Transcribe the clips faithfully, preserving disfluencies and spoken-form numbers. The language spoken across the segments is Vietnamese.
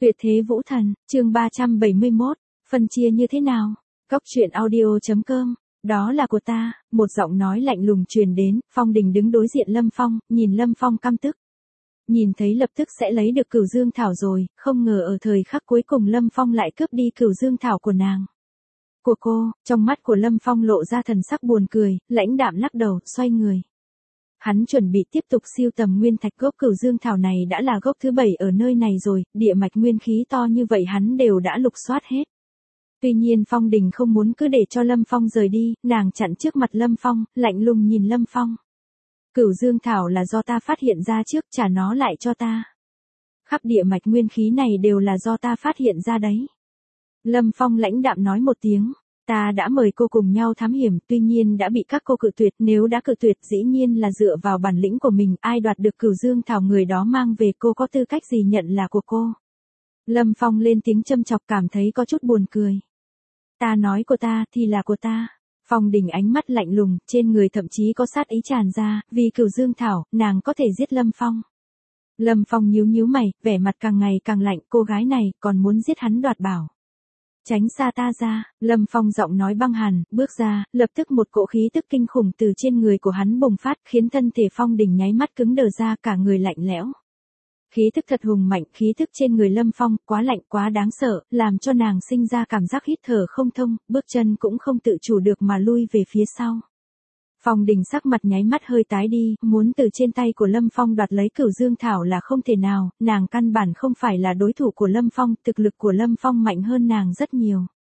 Tuyệt thế vũ thần, chương ba trăm bảy mươi mốt, phân chia như thế nào? Cóc truyện audio.com, đó là của ta, một giọng nói lạnh lùng truyền đến, Phong Đình đứng đối diện Lâm Phong, nhìn Lâm Phong căm tức. Nhìn thấy lập tức sẽ lấy được Cửu Dương Thảo rồi, không ngờ ở thời khắc cuối cùng Lâm Phong lại cướp đi Cửu Dương Thảo của nàng. Của cô, trong mắt của Lâm Phong lộ ra thần sắc buồn cười, lãnh đạm lắc đầu, xoay người. Hắn chuẩn bị tiếp tục siêu tầm nguyên thạch. Gốc Cửu Dương Thảo này đã là gốc thứ bảy ở nơi này rồi, địa mạch nguyên khí to như vậy hắn đều đã lục soát hết. Tuy nhiên Phong Đình không muốn cứ để cho Lâm Phong rời đi, nàng chặn trước mặt Lâm Phong, lạnh lùng nhìn Lâm Phong. Cửu Dương Thảo là do ta phát hiện ra trước, trả nó lại cho ta. Khắp địa mạch nguyên khí này đều là do ta phát hiện ra đấy. Lâm Phong lãnh đạm nói một tiếng. Ta đã mời cô cùng nhau thám hiểm, tuy nhiên đã bị các cô cự tuyệt, nếu đã cự tuyệt dĩ nhiên là dựa vào bản lĩnh của mình, ai đoạt được Cửu Dương Thảo người đó mang về, cô có tư cách gì nhận là của cô. Lâm Phong lên tiếng châm chọc, cảm thấy có chút buồn cười. Ta nói của ta thì là của ta. Phong Đình ánh mắt lạnh lùng, trên người thậm chí có sát ý tràn ra, vì Cửu Dương Thảo, nàng có thể giết Lâm Phong. Lâm Phong nhíu nhíu mày, vẻ mặt càng ngày càng lạnh, cô gái này còn muốn giết hắn đoạt bảo. Tránh xa ta ra, Lâm Phong giọng nói băng hàn, bước ra, lập tức một cỗ khí tức kinh khủng từ trên người của hắn bùng phát, khiến thân thể Phong Đình nháy mắt cứng đờ ra, cả người lạnh lẽo. Khí tức thật hùng mạnh, khí tức trên người Lâm Phong, quá lạnh quá đáng sợ, làm cho nàng sinh ra cảm giác hít thở không thông, bước chân cũng không tự chủ được mà lui về phía sau. Phong Đình sắc mặt nháy mắt hơi tái đi, muốn từ trên tay của Lâm Phong đoạt lấy Cửu Dương Thảo là không thể nào, nàng căn bản không phải là đối thủ của Lâm Phong, thực lực của Lâm Phong mạnh hơn nàng rất nhiều.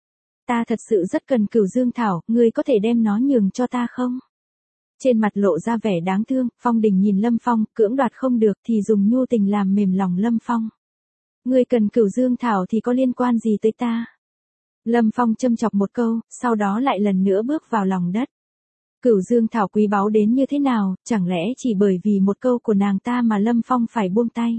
Ta thật sự rất cần Cửu Dương Thảo, ngươi có thể đem nó nhường cho ta không? Trên mặt lộ ra vẻ đáng thương, Phong Đình nhìn Lâm Phong, cưỡng đoạt không được thì dùng nhu tình làm mềm lòng Lâm Phong. Ngươi cần Cửu Dương Thảo thì có liên quan gì tới ta? Lâm Phong châm chọc một câu, sau đó lại lần nữa bước vào lòng đất. Cửu Dương Thảo quý báu đến như thế nào, chẳng lẽ chỉ bởi vì một câu của nàng ta mà Lâm Phong phải buông tay?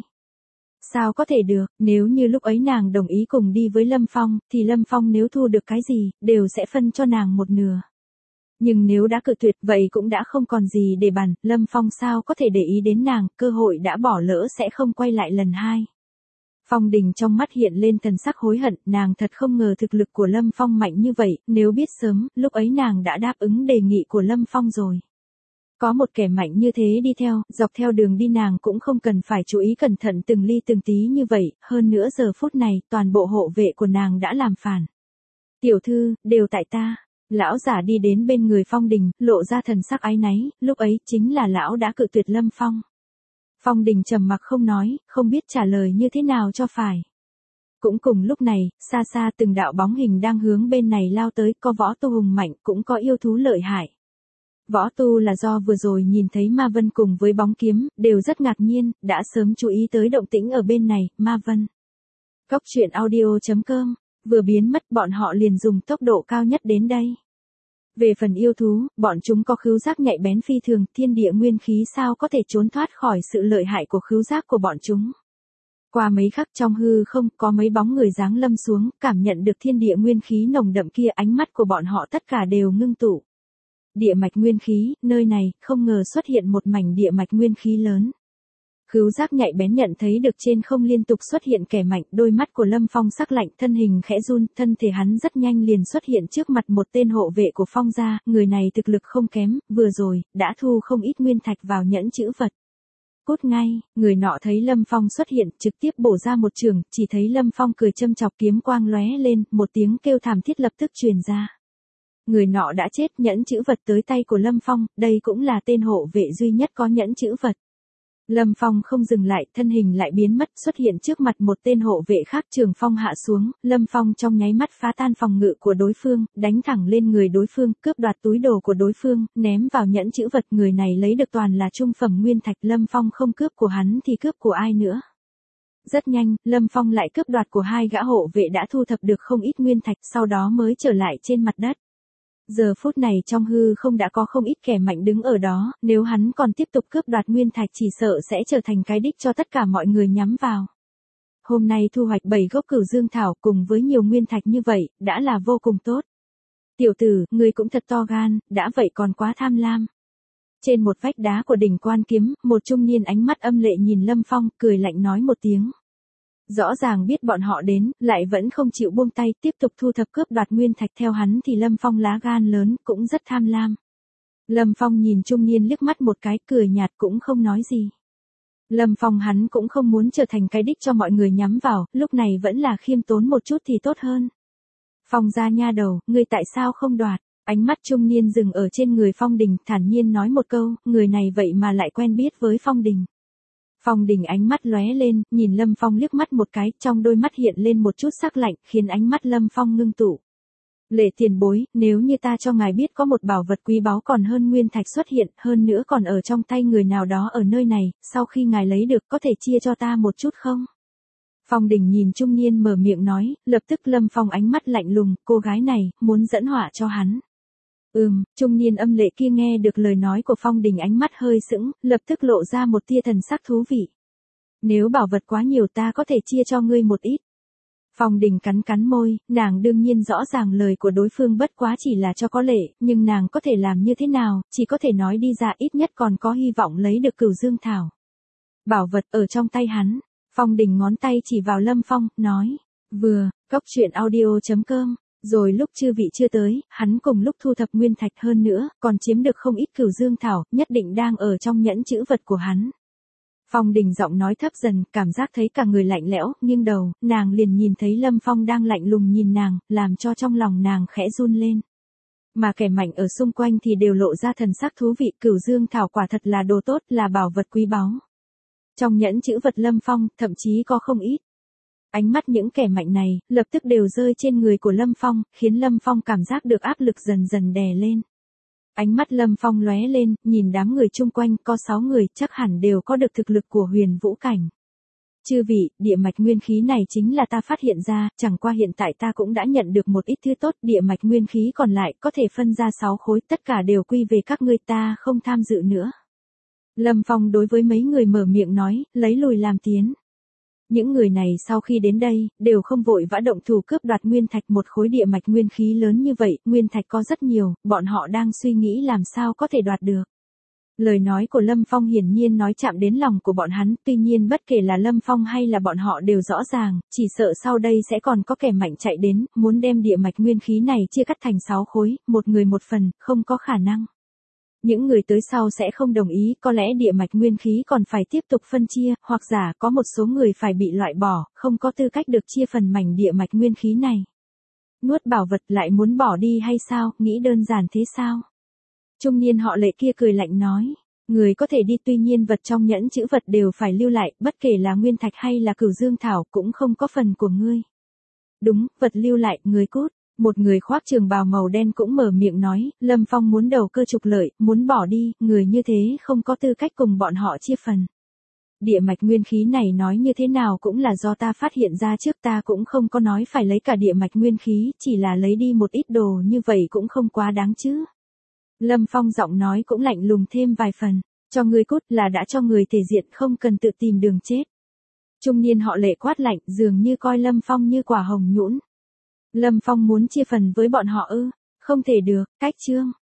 Sao có thể được, nếu như lúc ấy nàng đồng ý cùng đi với Lâm Phong, thì Lâm Phong nếu thu được cái gì, đều sẽ phân cho nàng một nửa. Nhưng nếu đã cự tuyệt vậy cũng đã không còn gì để bàn, Lâm Phong sao có thể để ý đến nàng, cơ hội đã bỏ lỡ sẽ không quay lại lần hai. Phong Đình trong mắt hiện lên thần sắc hối hận, nàng thật không ngờ thực lực của Lâm Phong mạnh như vậy, nếu biết sớm, lúc ấy nàng đã đáp ứng đề nghị của Lâm Phong rồi. Có một kẻ mạnh như thế đi theo, dọc theo đường đi nàng cũng không cần phải chú ý cẩn thận từng ly từng tí như vậy, hơn nữa giờ phút này, toàn bộ hộ vệ của nàng đã làm phản. Tiểu thư, đều tại ta. Lão giả đi đến bên người Phong Đình, lộ ra thần sắc áy náy, lúc ấy chính là lão đã cự tuyệt Lâm Phong. Phong Đình trầm mặc không nói, không biết trả lời như thế nào cho phải. Cũng cùng lúc này, xa xa từng đạo bóng hình đang hướng bên này lao tới, có võ tu hùng mạnh, cũng có yêu thú lợi hại. Võ tu là do vừa rồi nhìn thấy Ma Vân cùng với bóng kiếm, đều rất ngạc nhiên, đã sớm chú ý tới động tĩnh ở bên này, Ma Vân. Cóc truyện audio.com, vừa biến mất bọn họ liền dùng tốc độ cao nhất đến đây. Về phần yêu thú, bọn chúng có khứu giác nhạy bén phi thường, thiên địa nguyên khí sao có thể trốn thoát khỏi sự lợi hại của khứu giác của bọn chúng. Qua mấy khắc trong hư không, có mấy bóng người giáng lâm xuống, cảm nhận được thiên địa nguyên khí nồng đậm kia, ánh mắt của bọn họ tất cả đều ngưng tụ. Địa mạch nguyên khí, nơi này, không ngờ xuất hiện một mảnh địa mạch nguyên khí lớn. Khứu giác nhạy bén nhận thấy được trên không liên tục xuất hiện kẻ mạnh, đôi mắt của Lâm Phong sắc lạnh, thân hình khẽ run, thân thể hắn rất nhanh liền xuất hiện trước mặt một tên hộ vệ của Phong gia, người này thực lực không kém, vừa rồi, đã thu không ít nguyên thạch vào nhẫn chữ vật. Cút ngay, người nọ thấy Lâm Phong xuất hiện, trực tiếp bổ ra một trường, chỉ thấy Lâm Phong cười châm chọc, kiếm quang lóe lên, một tiếng kêu thảm thiết lập tức truyền ra. Người nọ đã chết, nhẫn chữ vật tới tay của Lâm Phong, đây cũng là tên hộ vệ duy nhất có nhẫn chữ vật. Lâm Phong không dừng lại, thân hình lại biến mất, xuất hiện trước mặt một tên hộ vệ khác, trường phong hạ xuống, Lâm Phong trong nháy mắt phá tan phòng ngự của đối phương, đánh thẳng lên người đối phương, cướp đoạt túi đồ của đối phương, ném vào nhẫn chữ vật, người này lấy được toàn là trung phẩm nguyên thạch, Lâm Phong không cướp của hắn thì cướp của ai nữa. Rất nhanh, Lâm Phong lại cướp đoạt của hai gã hộ vệ đã thu thập được không ít nguyên thạch, sau đó mới trở lại trên mặt đất. Giờ phút này trong hư không đã có không ít kẻ mạnh đứng ở đó, nếu hắn còn tiếp tục cướp đoạt nguyên thạch chỉ sợ sẽ trở thành cái đích cho tất cả mọi người nhắm vào. Hôm nay thu hoạch bảy gốc Cửu Dương Thảo cùng với nhiều nguyên thạch như vậy, đã là vô cùng tốt. Tiểu tử, ngươi cũng thật to gan, đã vậy còn quá tham lam. Trên một vách đá của đỉnh Quan Kiếm, một trung niên ánh mắt âm lệ nhìn Lâm Phong, cười lạnh nói một tiếng. Rõ ràng biết bọn họ đến, lại vẫn không chịu buông tay, tiếp tục thu thập cướp đoạt nguyên thạch. Theo hắn thì Lâm Phong lá gan lớn, cũng rất tham lam. Lâm Phong nhìn trung niên liếc mắt một cái, cười nhạt cũng không nói gì. Lâm Phong hắn cũng không muốn trở thành cái đích cho mọi người nhắm vào, lúc này vẫn là khiêm tốn một chút thì tốt hơn. Phong gia nha đầu, ngươi tại sao không đoạt? Ánh mắt trung niên dừng ở trên người Phong Đình, thản nhiên nói một câu, người này vậy mà lại quen biết với Phong Đình. Phong Đình ánh mắt lóe lên, nhìn Lâm Phong liếc mắt một cái, trong đôi mắt hiện lên một chút sắc lạnh, khiến ánh mắt Lâm Phong ngưng tụ. Lệ tiền bối, nếu như ta cho ngài biết có một bảo vật quý báu còn hơn nguyên thạch xuất hiện, hơn nữa còn ở trong tay người nào đó ở nơi này, sau khi ngài lấy được có thể chia cho ta một chút không? Phong Đình nhìn trung niên mở miệng nói, lập tức Lâm Phong ánh mắt lạnh lùng, cô gái này, muốn dẫn họa cho hắn. Ừm, trung niên âm lệ kia nghe được lời nói của Phong Đình ánh mắt hơi sững, lập tức lộ ra một tia thần sắc thú vị. Nếu bảo vật quá nhiều ta có thể chia cho ngươi một ít. Phong Đình cắn cắn môi, nàng đương nhiên rõ ràng lời của đối phương bất quá chỉ là cho có lệ, nhưng nàng có thể làm như thế nào, chỉ có thể nói đi ra ít nhất còn có hy vọng lấy được Cửu Dương Thảo. Bảo vật ở trong tay hắn, Phong Đình ngón tay chỉ vào Lâm Phong, nói, vừa, cốc truyện audio chấm com. Rồi lúc chư vị chưa tới, hắn cùng lúc thu thập nguyên thạch hơn nữa, còn chiếm được không ít Cửu Dương Thảo, nhất định đang ở trong nhẫn chữ vật của hắn. Phong Đình giọng nói thấp dần, cảm giác thấy cả người lạnh lẽo, nghiêng đầu, nàng liền nhìn thấy Lâm Phong đang lạnh lùng nhìn nàng, làm cho trong lòng nàng khẽ run lên. Mà kẻ mạnh ở xung quanh thì đều lộ ra thần sắc thú vị, Cửu Dương Thảo quả thật là đồ tốt, là bảo vật quý báu. Trong nhẫn chữ vật Lâm Phong, thậm chí có không ít. Ánh mắt những kẻ mạnh này, lập tức đều rơi trên người của Lâm Phong, khiến Lâm Phong cảm giác được áp lực dần dần đè lên. Ánh mắt Lâm Phong lóe lên, nhìn đám người chung quanh, có sáu người, chắc hẳn đều có được thực lực của huyền vũ cảnh. Chư vị, địa mạch nguyên khí này chính là ta phát hiện ra, chẳng qua hiện tại ta cũng đã nhận được một ít thứ tốt, địa mạch nguyên khí còn lại có thể phân ra sáu khối, tất cả đều quy về các ngươi, ta không tham dự nữa. Lâm Phong đối với mấy người mở miệng nói, lấy lùi làm tiến. Những người này sau khi đến đây, đều không vội vã động thủ cướp đoạt nguyên thạch, một khối địa mạch nguyên khí lớn như vậy, nguyên thạch có rất nhiều, bọn họ đang suy nghĩ làm sao có thể đoạt được. Lời nói của Lâm Phong hiển nhiên nói chạm đến lòng của bọn hắn, tuy nhiên bất kể là Lâm Phong hay là bọn họ đều rõ ràng, chỉ sợ sau đây sẽ còn có kẻ mạnh chạy đến, muốn đem địa mạch nguyên khí này chia cắt thành sáu khối, một người một phần, không có khả năng. Những người tới sau sẽ không đồng ý, có lẽ địa mạch nguyên khí còn phải tiếp tục phân chia, hoặc giả có một số người phải bị loại bỏ, không có tư cách được chia phần mảnh địa mạch nguyên khí này. Nuốt bảo vật lại muốn bỏ đi hay sao, nghĩ đơn giản thế sao? Trung niên họ Lệ kia cười lạnh nói, người có thể đi, tuy nhiên vật trong nhẫn chữ vật đều phải lưu lại, bất kể là nguyên thạch hay là Cửu Dương Thảo cũng không có phần của ngươi. Đúng, vật lưu lại, người cút. Một người khoác trường bào màu đen cũng mở miệng nói, Lâm Phong muốn đầu cơ trục lợi, muốn bỏ đi, người như thế không có tư cách cùng bọn họ chia phần. Địa mạch nguyên khí này nói như thế nào cũng là do ta phát hiện ra trước, ta cũng không có nói phải lấy cả địa mạch nguyên khí, chỉ là lấy đi một ít đồ như vậy cũng không quá đáng chứ. Lâm Phong giọng nói cũng lạnh lùng thêm vài phần, cho người cút là đã cho người thể diện, không cần tự tìm đường chết. Trung niên họ Lệ quát lạnh, dường như coi Lâm Phong như quả hồng nhũn. Lâm Phong muốn chia phần với bọn họ ư? Không thể được, cách chương.